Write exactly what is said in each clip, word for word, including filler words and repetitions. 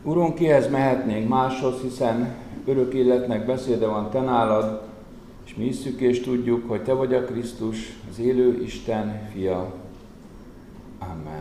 Urunk, kihez mehetnénk máshoz, hiszen örök életnek beszéde van te nálad, és mi hisszük és tudjuk, hogy te vagy a Krisztus, az élő Isten fia. Amen.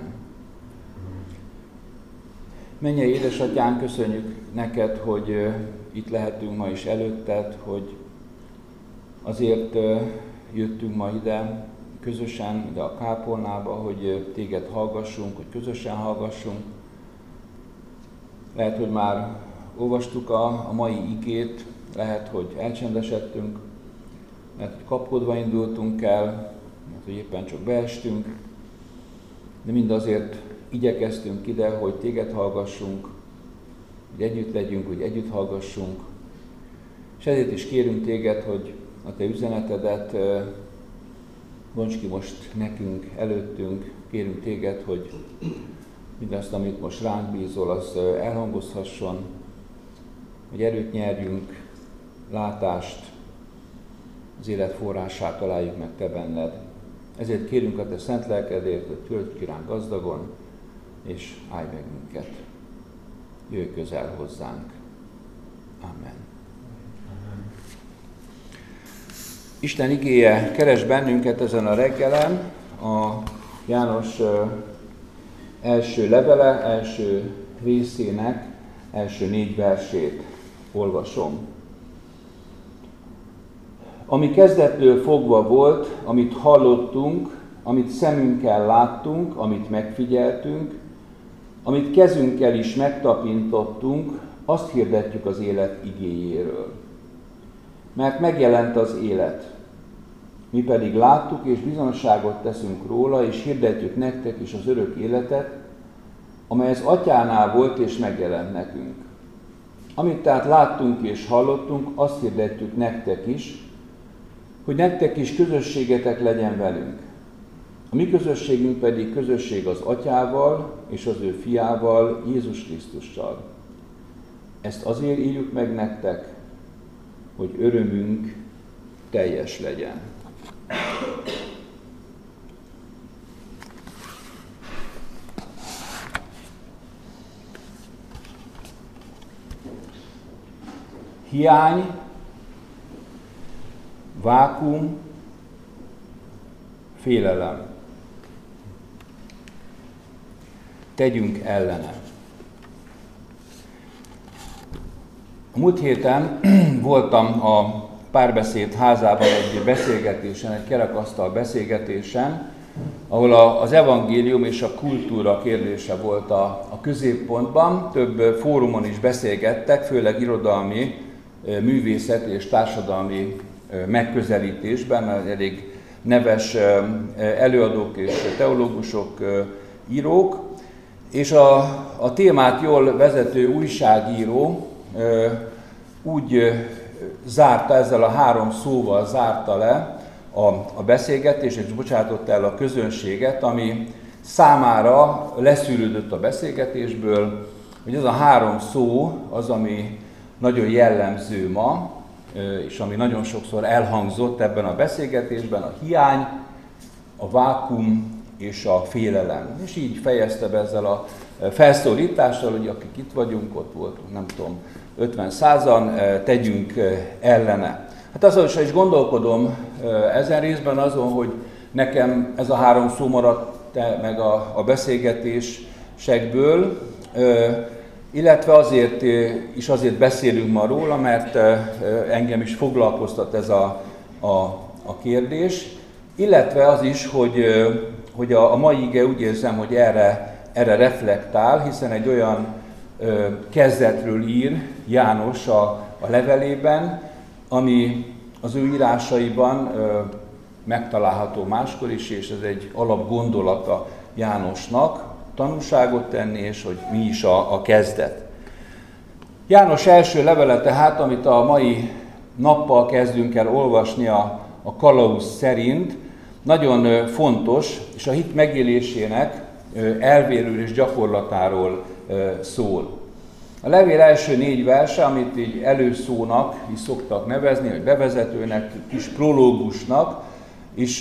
Mennyei édesatyánk, köszönjük neked, hogy itt lehetünk ma is előtted, hogy azért jöttünk ma ide közösen, ide a kápolnába, hogy téged hallgassunk, hogy közösen hallgassunk. Lehet, hogy már olvastuk a, a mai igét, lehet, hogy elcsendesedtünk, lehet, hogy kapkodva indultunk el, lehet, hogy éppen csak beestünk, de mind azért igyekeztünk ide, hogy téged hallgassunk, hogy együtt legyünk, hogy együtt hallgassunk, és ezért is kérünk téged, hogy a te üzenetedet bonts ki most nekünk, előttünk, kérünk téged, hogy mindazt, amit most ránk bízol, az elhangozhasson, hogy erőt nyerjünk, látást, az élet forrását találjuk meg te benned. Ezért kérünk a te szent lelkedért, hogy töltsd ki ránk gazdagon, és állj meg minket. Jöjj közel hozzánk. Amen. Amen. Isten igéje keres bennünket ezen a reggelen, a János első levele, első részének első négy versét olvasom. Ami kezdettől fogva volt, amit hallottunk, amit szemünkkel láttunk, amit megfigyeltünk, amit kezünkkel is megtapintottunk, azt hirdetjük az élet igéjéről. Mert megjelent az élet. Mi pedig láttuk és bizonságot teszünk róla, és hirdetjük nektek is az örök életet, amely az Atyánál volt és megjelent nekünk. Amit tehát láttunk és hallottunk, azt hirdetjük nektek is, hogy nektek is közösségetek legyen velünk. A mi közösségünk pedig közösség az Atyával és az ő fiával, Jézus Krisztussal. Ezt azért írjuk meg nektek, hogy örömünk teljes legyen. Hiány, vákuum, félelem. Tegyünk ellene. A múlt héten voltam a Párbeszéd házában egy beszélgetésen, egy kerekasztal beszélgetésen, ahol az evangélium és a kultúra kérdése volt a, a középpontban. Több fórumon is beszélgettek, főleg irodalmi, művészeti és társadalmi megközelítésben, elég neves előadók és teológusok, írók, és a, a témát jól vezető újságíró úgy zárta, ezzel a három szóval zárta le a, a beszélgetést, és bocsátotta el a közönséget, ami számára leszűrődött a beszélgetésből, hogy ez a három szó az, ami nagyon jellemző ma, és ami nagyon sokszor elhangzott ebben a beszélgetésben, a hiány, a vákuum és a félelem. És így fejezte be ezzel a felszólítással, hogy akik itt vagyunk, ott voltunk, nem tudom, ötven-százan, tegyünk ellene. Hát azon is gondolkodom ezen részben azon, hogy nekem ez a három szó maradt meg a, a beszélgetésekből, illetve azért is azért beszélünk ma róla, mert engem is foglalkoztat ez a, a, a kérdés, illetve az is, hogy, hogy a, a mai ige úgy érzem, hogy erre, erre reflektál, hiszen egy olyan ö, kezdetről ír János a, a levelében, ami az ő írásaiban ö, megtalálható máskor is, és ez egy alapgondolata Jánosnak, tanúságot tenni, és hogy mi is a, a kezdet. János első levele tehát, amit a mai nappal kezdünk el olvasni a, a kalauz szerint, nagyon fontos, és a hit megélésének elvéről és gyakorlatáról szól. A levél első négy verse, amit így előszónak is szoktak nevezni, vagy bevezetőnek, kis prológusnak is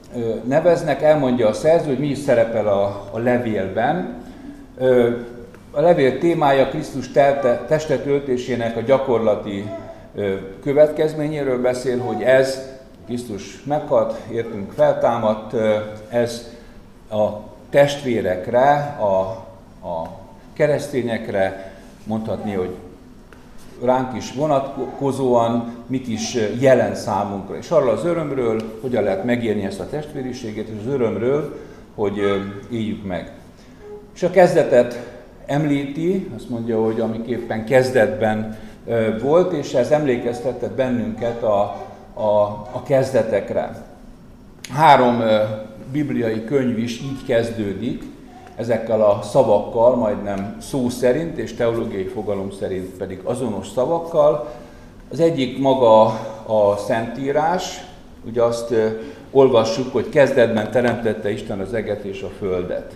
neveznek, elmondja a szerző, hogy mi is szerepel a, a levélben. A levél témája Krisztus testet öltésének a gyakorlati következményéről beszél, hogy ez, Krisztus meghalt, értünk feltámadt, ez a testvérekre, a, a keresztényekre, mondhatni, hogy ránk is vonatkozóan mit is jelent számunkra. És arról az örömről, hogyan lehet megélni ezt a testvériséget, és az örömről, hogy éljük meg. És a kezdetet említi, azt mondja, hogy amiképpen kezdetben volt, és ez emlékeztetett bennünket a, a, a kezdetekre. Három bibliai könyv is így kezdődik, ezekkel a szavakkal, majdnem szó szerint, és teológiai fogalom szerint pedig azonos szavakkal. Az egyik maga a Szentírás, ugye azt olvassuk, hogy kezdetben teremtette Isten az eget és a földet.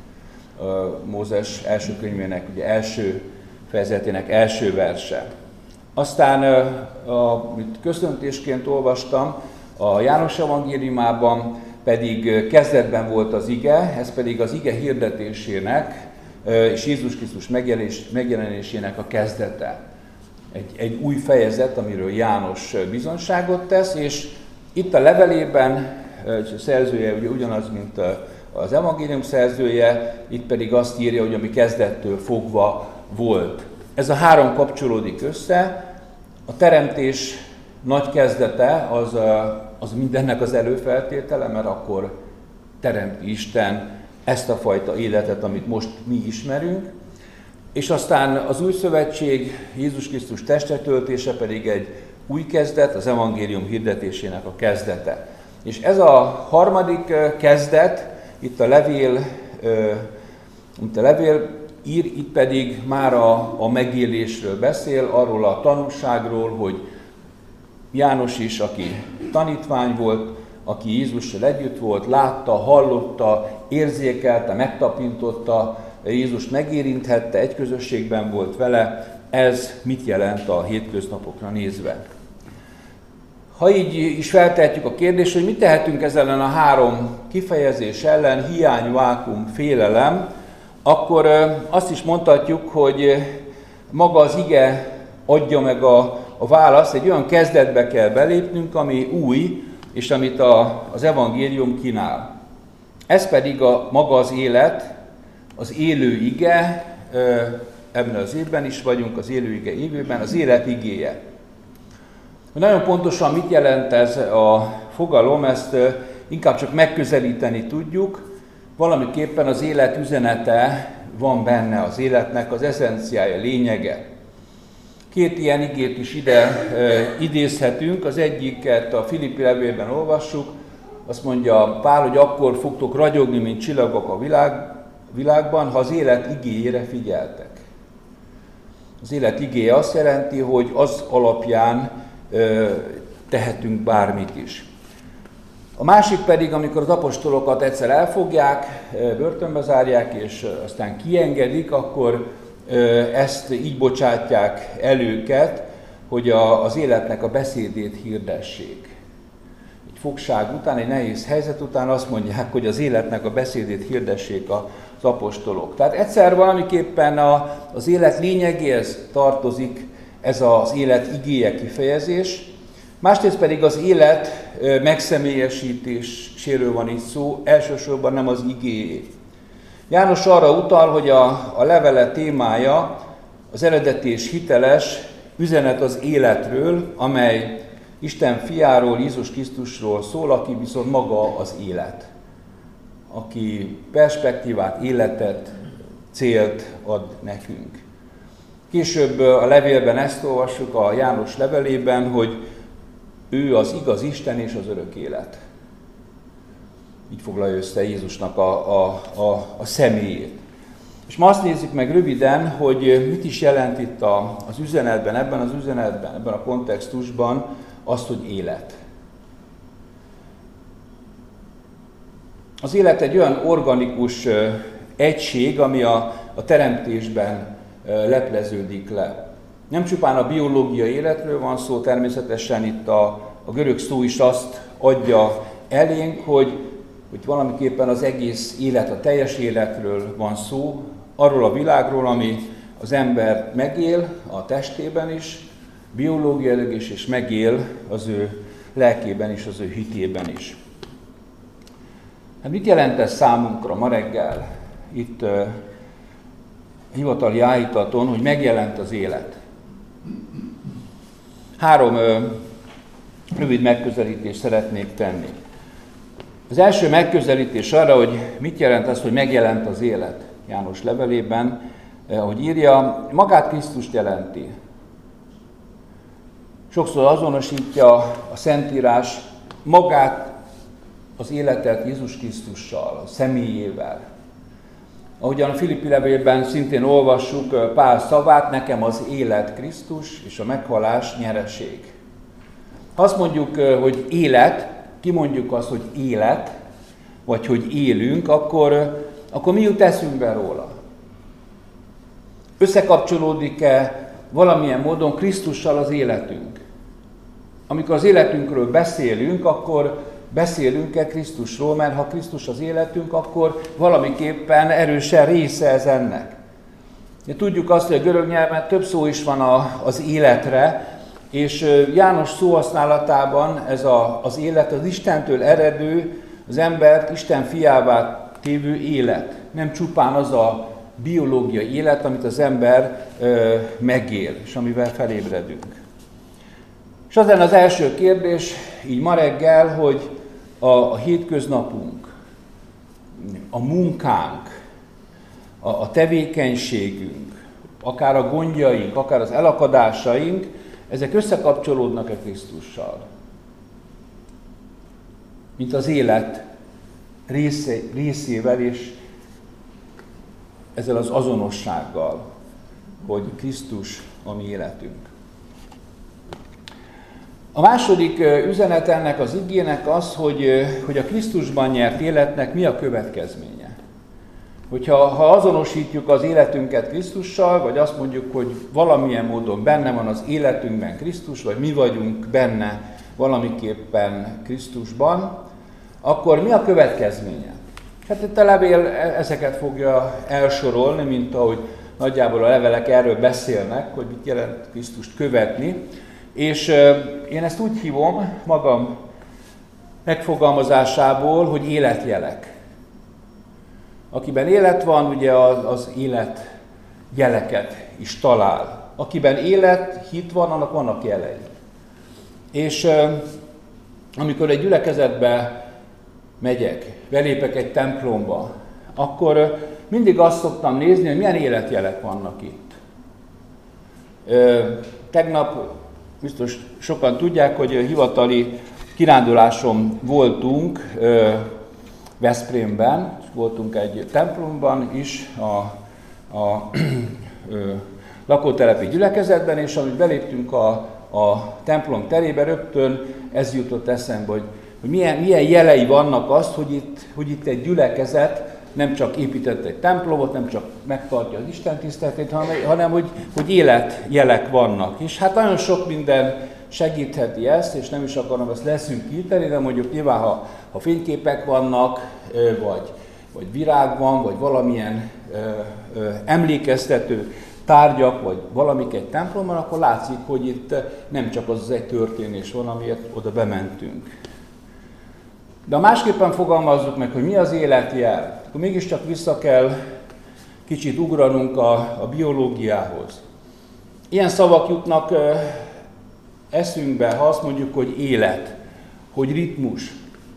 Mózes első könyvének ugye első fejezetének első verse. Aztán, amit köszöntésként olvastam, a János evangéliumában pedig kezdetben volt az ige, ez pedig az ige hirdetésének és Jézus Krisztus megjelenésének a kezdete. Egy, egy új fejezet, amiről János bizonyságot tesz, és itt a levelében, a szerzője ugye ugyanaz, mint az evangélium szerzője, itt pedig azt írja, hogy ami kezdettől fogva volt. Ez a három kapcsolódik össze. A teremtés nagy kezdete az, az mindennek az előfeltétele, mert akkor teremti Isten ezt a fajta életet, amit most mi ismerünk. És aztán az új szövetség, Jézus Krisztus testet öltése pedig egy új kezdet, az evangélium hirdetésének a kezdete. És ez a harmadik kezdet, itt a levél, itt a levél ír, itt pedig már a, a megélésről beszél, arról a tanúságról, hogy János is, aki tanítvány volt, aki Jézussal együtt volt, látta, hallotta, érzékelte, megtapintotta, Jézus megérinthette, egy közösségben volt vele, ez mit jelent a hétköznapokra nézve? Ha így is feltehetjük a kérdést, hogy mit tehetünk ezzel ellen a három kifejezés ellen, hiány, vákum, félelem, akkor azt is mondhatjuk, hogy maga az ige adja meg a, a választ, egy olyan kezdetbe kell belépnünk, ami új, és amit a, az evangélium kínál. Ez pedig a, maga az élet, az élő ige, ebben az évben is vagyunk, az élő ige évében, az élet igéje. Nagyon pontosan mit jelent ez a fogalom, ezt inkább csak megközelíteni tudjuk. Valamiképpen az élet üzenete van benne, az életnek az eszenciája, lényege. Két ilyen igét is ide e, idézhetünk, az egyiket a Filippi levélben olvassuk, azt mondja Pál, hogy akkor fogtok ragyogni, mint csillagok a világ, világban, ha az élet igéjére figyeltek. Az élet igéje azt jelenti, hogy az alapján e, tehetünk bármit is. A másik pedig, amikor az apostolokat egyszer elfogják, börtönbe zárják, és aztán kiengedik, akkor ezt így bocsátják el őket, hogy az életnek a beszédét hirdessék. Egy fogság után, egy nehéz helyzet után azt mondják, hogy az életnek a beszédét hirdessék az apostolok. Tehát egyszer valamiképpen az élet lényegéhez tartozik ez az élet igéje kifejezés, másrészt pedig az élet megszemélyesítéséről van itt szó, elsősorban nem az igéjé. János arra utal, hogy a, a levele témája az eredeti és hiteles üzenet az életről, amely Isten fiáról, Jézus Krisztusról szól, aki viszont maga az élet. Aki perspektívát, életet, célt ad nekünk. Később a levélben ezt olvassuk, a János levelében, hogy ő az igaz Isten és az örök élet. Így foglalja össze Jézusnak a, a, a, a személyét. És ma azt nézzük meg röviden, hogy mit is jelent itt a, az üzenetben, ebben az üzenetben, ebben a kontextusban azt, hogy élet. Az élet egy olyan organikus egység, ami a, a teremtésben lepleződik le. Nem csupán a biológiai életről van szó, természetesen itt a, a görög szó is azt adja elénk, hogy, hogy valamiképpen az egész élet, a teljes életről van szó, arról a világról, ami az ember megél a testében is, biológiailag is, és megél az ő lelkében is, az ő hitében is. Hát mit jelent ez számunkra ma reggel, itt uh, hivatali áhítaton, hogy megjelent az élet? Három uh, rövid megközelítést szeretnék tenni. Az első megközelítés arra, hogy mit jelent az, hogy megjelent az élet. János levelében, ahogy írja, magát Krisztust jelenti. Sokszor azonosítja a Szentírás magát, az életet Jézus Krisztussal, a személyével. Ahogyan a Filippi levélben szintén olvassuk Pál szavát, nekem az élet Krisztus, és a meghalás nyereség. Ha azt mondjuk, hogy élet, kimondjuk azt, hogy élet, vagy hogy élünk, akkor, akkor mi jut eszünkbe róla? Összekapcsolódik-e valamilyen módon Krisztussal az életünk? Amikor az életünkről beszélünk, akkor beszélünk-e Krisztusról, mert ha Krisztus az életünk, akkor valamiképpen erősen része ez ennek. De tudjuk azt, hogy a görög nyelven több szó is van a, az életre, és János szóhasználatában ez a, az élet az Istentől eredő, az embert Isten fiává tévő élet. Nem csupán az a biológiai élet, amit az ember ö, megél, és amivel felébredünk. És az lenne az első kérdés, így ma reggel, hogy a, a hétköznapunk, a munkánk, a, a tevékenységünk, akár a gondjaink, akár az elakadásaink, ezek összekapcsolódnak-e Krisztussal? Mint az élet része, részével és ezzel az azonossággal, hogy Krisztus a mi életünk. A második üzenet ennek az igének az, hogy, hogy a Krisztusban nyert életnek mi a következménye. Hogyha ha azonosítjuk az életünket Krisztussal, vagy azt mondjuk, hogy valamilyen módon benne van az életünkben Krisztus, vagy mi vagyunk benne valamiképpen Krisztusban, akkor mi a következménye? Hát itt a levél ezeket fogja elsorolni, mint ahogy nagyjából a levelek erről beszélnek, hogy mit jelent Krisztust követni. És én ezt úgy hívom magam megfogalmazásából, hogy életjelek. Akiben élet van, ugye az élet jeleket is talál. Akiben élet, hit van, annak vannak jelei. És amikor egy gyülekezetbe megyek, belépek egy templomba, akkor mindig azt szoktam nézni, hogy milyen életjelek vannak itt. Tegnap biztos sokan tudják, hogy hivatali kiránduláson voltunk Veszprémben, voltunk egy templomban is, a, a ö, lakótelepi gyülekezetben, és amit beléptünk a, a templom terébe, rögtön ez jutott eszembe, hogy, hogy milyen, milyen jelei vannak azt, hogy itt, hogy itt egy gyülekezet nem csak épített egy templomot, nem csak megtartja az Isten tiszteletét, hanem, hanem hogy, hogy életjelek vannak. És hát nagyon sok minden segítheti ezt, és nem is akarom ezt leszűkíteni, de mondjuk nyilván, ha, ha fényképek vannak, vagy, vagy virág van, vagy valamilyen ö, ö, emlékeztető tárgyak, vagy valamik egy templomban, akkor látszik, hogy itt nem csak az, az egy történés van, amiért oda bementünk. De ha másképpen fogalmazzuk meg, hogy mi az életjel, akkor mégiscsak vissza kell kicsit ugranunk a, a biológiához. Ilyen szavak jutnak ö, eszünkbe, ha azt mondjuk, hogy élet, hogy ritmus,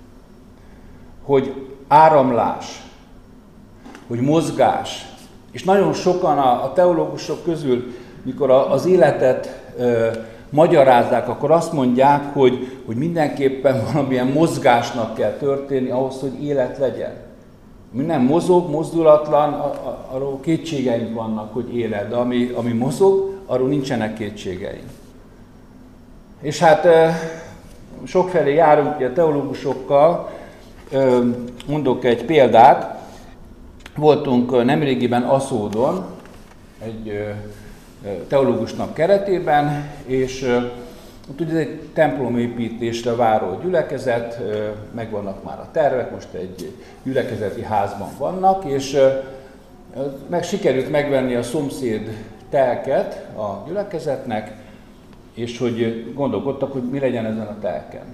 hogy áramlás, hogy mozgás. És nagyon sokan a, a teológusok közül, mikor a, az életet ö, magyarázzák, akkor azt mondják, hogy, hogy mindenképpen valamilyen mozgásnak kell történni ahhoz, hogy élet legyen. Mi nem mozog, mozdulatlan, a, a, arról kétségeink vannak, hogy élet, de ami, ami mozog, arról nincsenek kétségeink. És hát ö, sokfelé járunk a teológusokkal, ö, mondok egy példát. Voltunk nemrégiben Aszódon, egy teológusnak keretében, és ott ugye egy templomépítésre váró gyülekezet, megvannak már a tervek, most egy gyülekezeti házban vannak, és meg sikerült megvenni a szomszéd telket a gyülekezetnek, és hogy gondolkodtak, hogy mi legyen ezen a telken.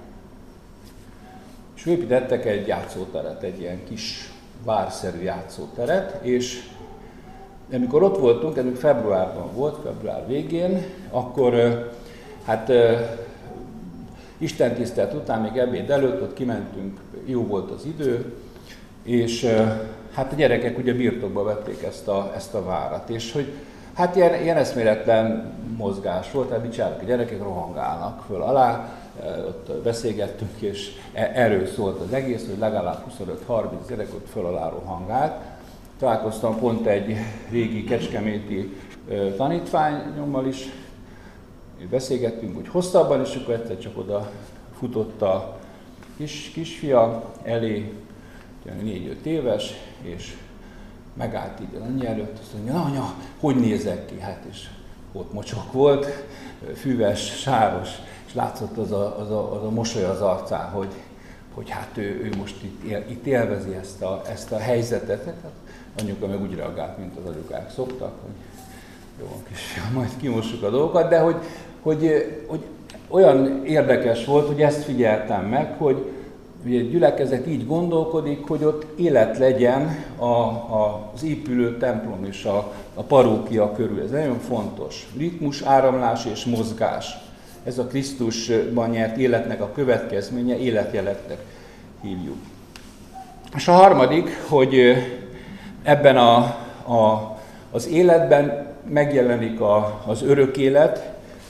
És építettek egy játszóteret, egy ilyen kis várszerű játszóteret, és amikor ott voltunk, ez még februárban volt, február végén, akkor hát istentisztelet után, még ebéd előtt, ott kimentünk, jó volt az idő, és hát a gyerekek ugye birtokba vették ezt a, ezt a várat, és hogy hát ilyen, ilyen eszméletlen mozgás volt, tehát mit csinálnak a gyerekek, rohangálnak föl alá, ott beszélgettünk, és erről szólt az egész, hogy legalább huszonöt-harminc gyerek ott föl alá rohangált. Találkoztam pont egy régi kecskeméti tanítványommal is, beszélgettünk úgy hosszabban, és akkor egyszer csak oda futott a kis, kisfia elé, négy-öt éves, és megállt így az anyja előtt, azt mondja, na anya, hogy nézek ki? Hát és ott mocsok volt, füves, sáros, és látszott az a, az a, az a mosoly az arcán, hogy, hogy hát ő, ő most itt, él, itt élvezi ezt a, ezt a helyzetet. Hát anyuka meg úgy reagált, mint az anyukák szoktak, hogy jó, kisfiam, majd kimossuk a dolgokat, de hogy, hogy, hogy olyan érdekes volt, hogy ezt figyeltem meg, hogy ugye egy gyülekezet így gondolkodik, hogy ott élet legyen a, a, az épülő templom és a, a parókia körül. Ez nagyon fontos. Ritmus, áramlás és mozgás. Ez a Krisztusban nyert életnek a következménye, életjeletnek hívjuk. És a harmadik, hogy ebben a, a, az életben megjelenik a, az örök élet,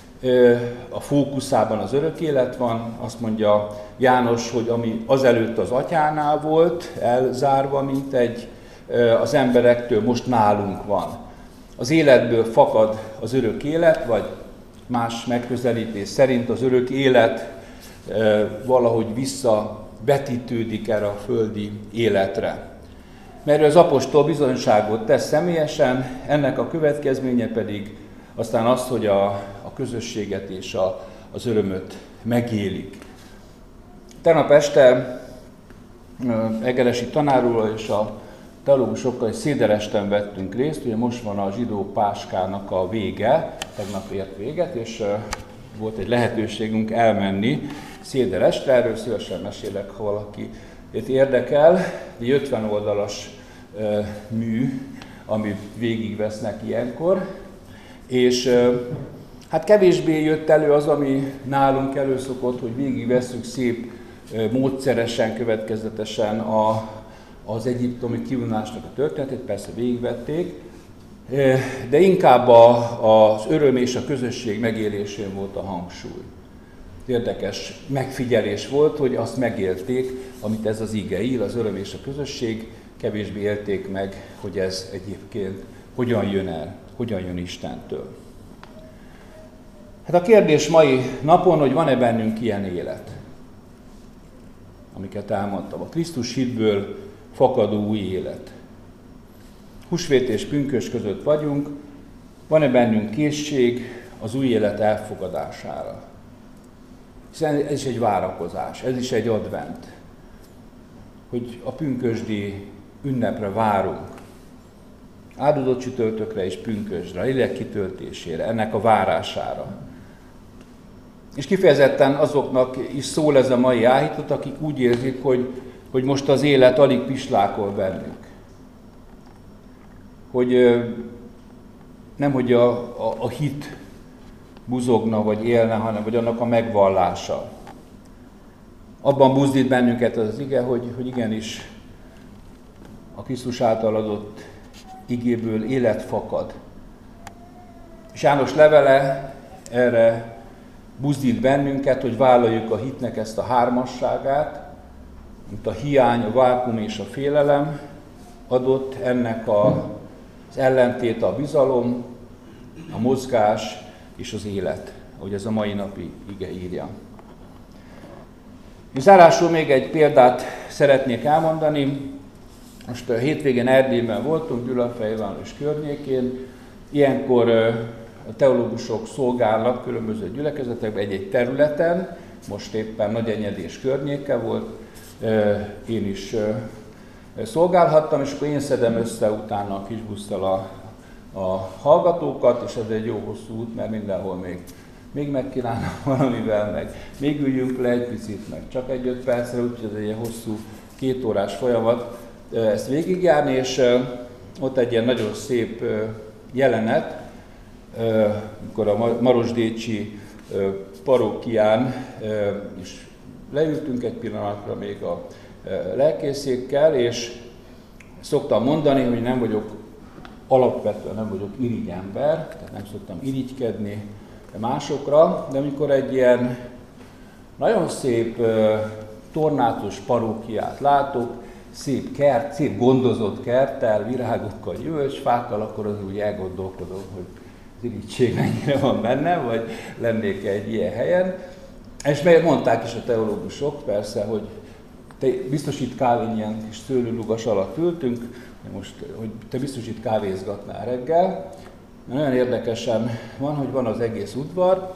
a fókuszában az örök élet van, azt mondja János, hogy ami azelőtt az atyánál volt, elzárva, mint egy az emberektől, most nálunk van. Az életből fakad az örök élet, vagy más megközelítés szerint az örök élet valahogy visszavetítődik erre a földi életre. Mert az apostol bizonyságot tesz személyesen, ennek a következménye pedig aztán az, hogy a, a közösséget és a, az örömöt megélik. Tegnap este Egeresi tanárúrral és a teológusokkal egy széderesten vettünk részt, ugye most van a zsidó páskának a vége, tegnap ért véget, és volt egy lehetőségünk elmenni széderestre, erről szívesen mesélek, ha valaki érdekel. Egy ötven oldalas mű, amit végigvesznek ilyenkor, és hát kevésbé jött elő az, ami nálunk előszokott, hogy végigvesszük szép módszeresen, következetesen a, az egyiptomi kivonásnak a történetét, persze végigvették, de inkább a, az öröm és a közösség megélésén volt a hangsúly. Érdekes megfigyelés volt, hogy azt megélték, amit ez az ige ír, az öröm és a közösség, kevésbé élték meg, hogy ez egyébként hogyan jön el, hogyan jön Istentől. Hát a kérdés mai napon, hogy van-e bennünk ilyen élet, amiket elmondtam. A Krisztus hitből fakadó új élet. Húsvét és pünkösd között vagyunk, van-e bennünk készség az új élet elfogadására? Hiszen ez is egy várakozás, ez is egy advent, hogy a pünkösdi ünnepre várunk. Áldott csütörtökre és pünkösdre, a lélek kitöltésére, ennek a várására. És kifejezetten azoknak is szól ez a mai áhítat, akik úgy érzik, hogy, hogy most az élet alig pislákol bennük. Hogy nem, hogy a, a, a hit buzogna, vagy élne, hanem vagy annak a megvallása. Abban buzdít bennünket az ige, hogy, hogy igenis a Krisztus által adott igéből élet fakad. És János levele erre buzdít bennünket, hogy vállaljuk a hitnek ezt a hármasságát, mint a hiány, a vákum és a félelem adott, ennek a, az ellentéte a bizalom, a mozgás és az élet, ahogy ez a mai napi ige írja. Zárásul még egy példát szeretnék elmondani. Most a hétvégén Erdélyben voltunk, Gyulafehérváros környékén. Ilyenkor a teológusok szolgálnak különböző gyülekezetekben egy-egy területen. Most éppen Nagyenyedés környéke volt. Én is szolgálhattam, és akkor én szedem össze utána a kis busszal a, a hallgatókat, és ez egy jó hosszú út, mert mindenhol még, még megkívánnak valamivel, meg még üljünk le egy picit, meg csak egy-öt percre, úgyhogy ez egy ilyen hosszú két órás folyamat ezt végigjárni, és ott egy ilyen nagyon szép jelenet, amikor a Marosdécsi parókián is leültünk egy pillanatra még a lelkészékkel, és szoktam mondani, hogy nem vagyok, alapvetően nem vagyok irigy ember, tehát nem szoktam irigykedni másokra, de amikor egy ilyen nagyon szép tornátos parókiát látok, szép kert, szép gondozott kerttel, virágokkal, gyümölcsfákkal, akkor az úgy elgondolkodom, hogy az irigység mennyire van bennem, vagy lennék egy ilyen helyen. És mondták is a teológusok, persze, hogy te biztos itt kávé, ilyen kis szőlőlugas alatt ültünk, most, hogy te biztos itt kávézgatnál reggel. Nagyon érdekesen van, hogy van az egész udvar,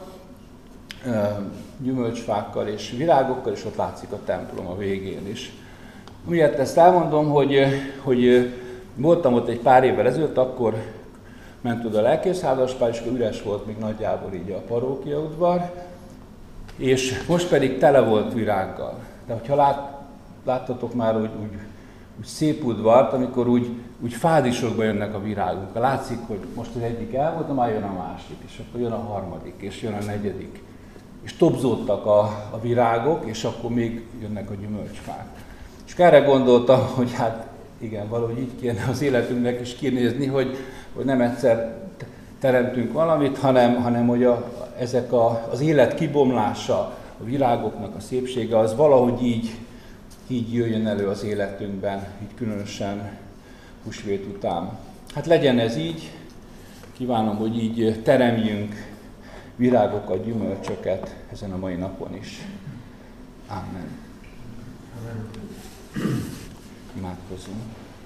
gyümölcsfákkal és virágokkal, és ott látszik a templom a végén is. Miért ezt elmondom, hogy, hogy voltam ott egy pár évvel ezelőtt, akkor ment oda a lelkészházaspár, és üres volt még nagyjából így a parókia udvar, és most pedig tele volt virággal. De hogyha lát, láttatok már úgy, úgy, úgy szép udvart, amikor úgy, úgy fázisokba jönnek a virágok. Látszik, hogy most az egyik el volt, de már jön a másik, és akkor jön a harmadik, és jön a negyedik. És tobzódtak a, a virágok, és akkor még jönnek a gyümölcsfák. És erre gondoltam, hogy hát igen, valahogy így kéne az életünknek is kinézni, hogy, hogy nem egyszer teremtünk valamit, hanem, hanem hogy a, ezek a, az élet kibomlása, a virágoknak a szépsége, az valahogy így, így jöjjön elő az életünkben, így különösen húsvét után. Hát legyen ez így, kívánom, hogy így teremjünk virágokat, gyümölcsöket ezen a mai napon is. Amen. Imádkozzunk.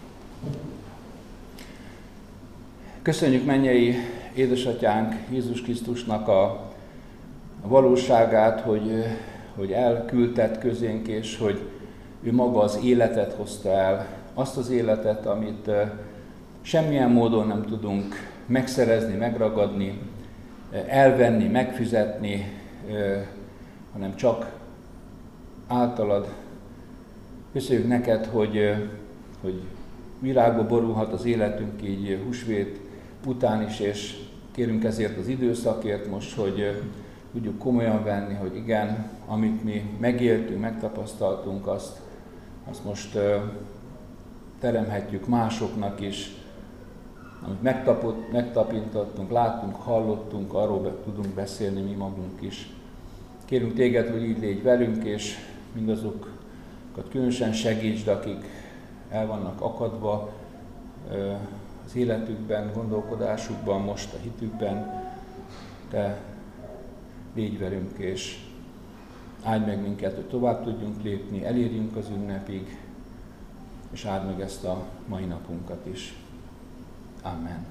Köszönjük mennyei édesatyánk Jézus Krisztusnak a, a valóságát, hogy, hogy elküldted közénk, és hogy ő maga az életet hozta el, azt az életet, amit semmilyen módon nem tudunk megszerezni, megragadni, elvenni, megfizetni, hanem csak általad. Köszönjük neked, hogy, hogy virágba borulhat az életünk így húsvét után is, és kérünk ezért az időszakért most, hogy tudjuk komolyan venni, hogy igen, amit mi megéltünk, megtapasztaltunk, azt, azt most teremhetjük másoknak is, amit megtapott, megtapintottunk, láttunk, hallottunk, arról be, tudunk beszélni mi magunk is. Kérünk téged, hogy így légy velünk, és mindazokat különösen segítsd, akik el vannak akadva az életükben, gondolkodásukban, most a hitükben. Te légy velünk, és áld meg minket, hogy tovább tudjunk lépni, elérjünk az ünnepig, és áld meg ezt a mai napunkat is. Amen.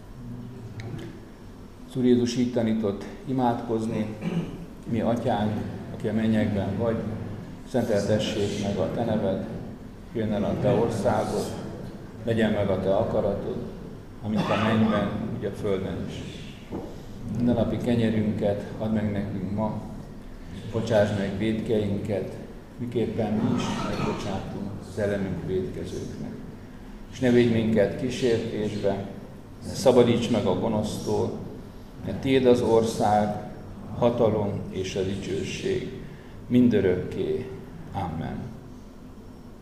Az Úr Jézus így tanított imádkozni: mi atyánk, aki a mennyekben vagy, szenteltessék meg a te neved, jöjjön el a te országod, legyen meg a te akaratod, amint a mennyben, úgy a földön is. Minden napi kenyerünket add meg nekünk ma, bocsáss meg vétkeinket, miképpen mi is megbocsátunk az ellenünk vétkezőknek. És ne védj minket kísértésbe, szabadíts meg a gonosztól, mert tiéd az ország, hatalom és a dicsőség mindörökké. Amen.